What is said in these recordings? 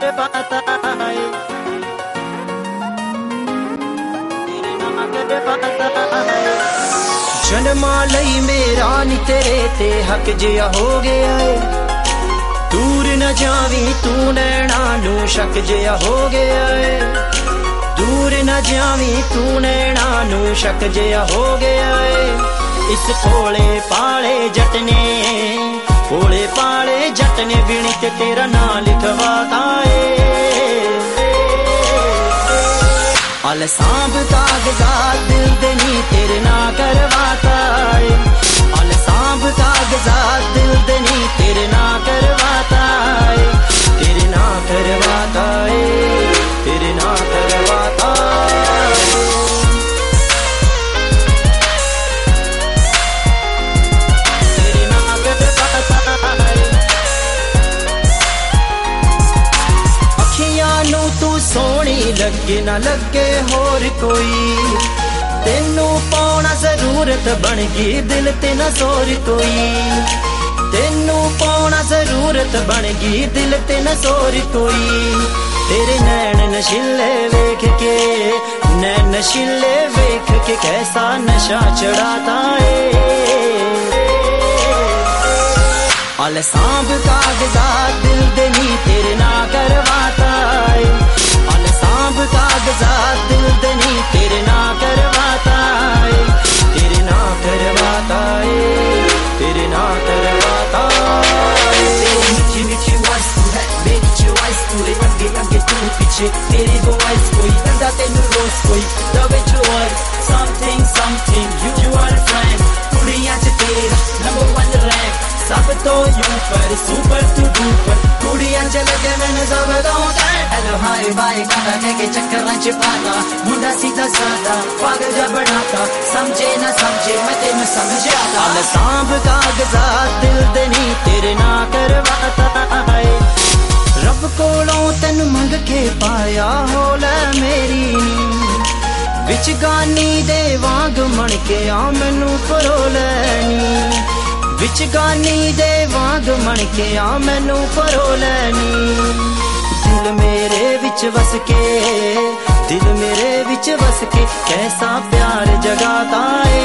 करवाता है, तेरे ना करवाता है। जन्मा लई मेरा नी तेरे ते हक जिया हो गया है, दूर न जावी तू नैना नू शक जिया हो गया है, दूर न जावी तू नैना नू शक जिया हो गया है। इस भोले पाले जट ने, भोले पाले जट ने बीणी ते तेरा नां लिखवाता है। अल सांभ कागजात दिल दे नी तेरे ना करवाता है, अल सांभ कागजात दिल दे नी तेरे ना करवाता है, तेरे ना करवाता है, तेरे ना करवाता है। तेरे ना करवाता है। अखियां नू तू सोहनी लगे ना लगे होर कोई, तेनू पाउणा जरूरत बन गई दिल ते ना जोर कोई, तेनू पाउणा जरूरत बन गई दिल ते न जोर कोई। तेरे नैन नशीले वेख के, नैन नशीले वेख के कैसा नशा चढ़ाता है। अल सांभ कागजात दिल दे नी तेरे ना करवाता है, अल सांभ कागजात दिल दे नी तेरे ना करवाता है, तेरे ना करवाता है, तेरे ना करवाता है। मीठी मीठी आवाज़ तू है मेरी चॉइस, पूरे अंगे अंगे तू पीछे मेरी वॉइस, कोई बंदा तेनू रोज कोई दवे choice. Something something you are a friend, कुड़ियां च तेरा नंबर 1 रैंक, सब तो ऊपर सुपर तू डुपर, कुड़ियां च लगे मैंने सब तो हेलो हाय बाय गाना लेके चक्कर च पाता, मुंडा सीधा साधा पागल जा बनाता, समझे ना समझे मैं तेनू समझाता। अल सांभ कागजात दिल दे नी तेरे ना करवाता है, रब कोलों तेनू मंग के पाया हो लै मेरी नी, विच गानी दे वांग मन के आ मैनू परोलैनी, विच गानी दे वांग मन के आ मैनू परोलैनी। दिल मेरे विच वस के, दिल मेरे विच वस के कैसा प्यार जगाता है।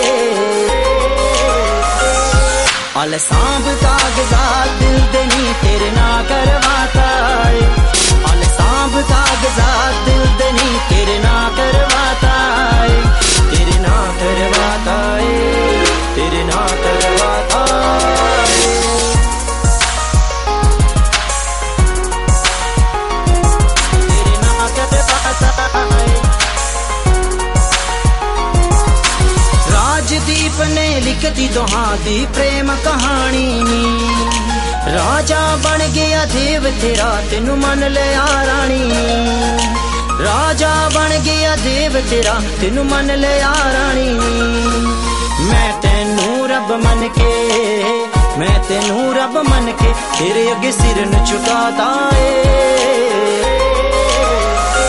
अल सांभ कागजात दिल दे नी तेरे ना करवाता है, अल सांभ कागजात दिल दे नी तेरे ना करवाता है, तेरे ना करवाता है, तेरे ना करवाता है। तेरे ना करवाता है। राजदीप ने लिखती दोहां दी प्रेम कहानी नी, राजा बन गया देव तेरा तेनू मन लिया रानी, राजा बन गया देव तेरा तेनू मन लिया रानी। मैं तेनू रब मन के, मैं तेनू रब मन के तेरे अगे सिर न झुकाता है।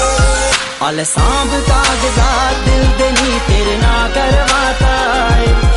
अल सांभ कागजात दिल दे नी तेरे ना करवाता है,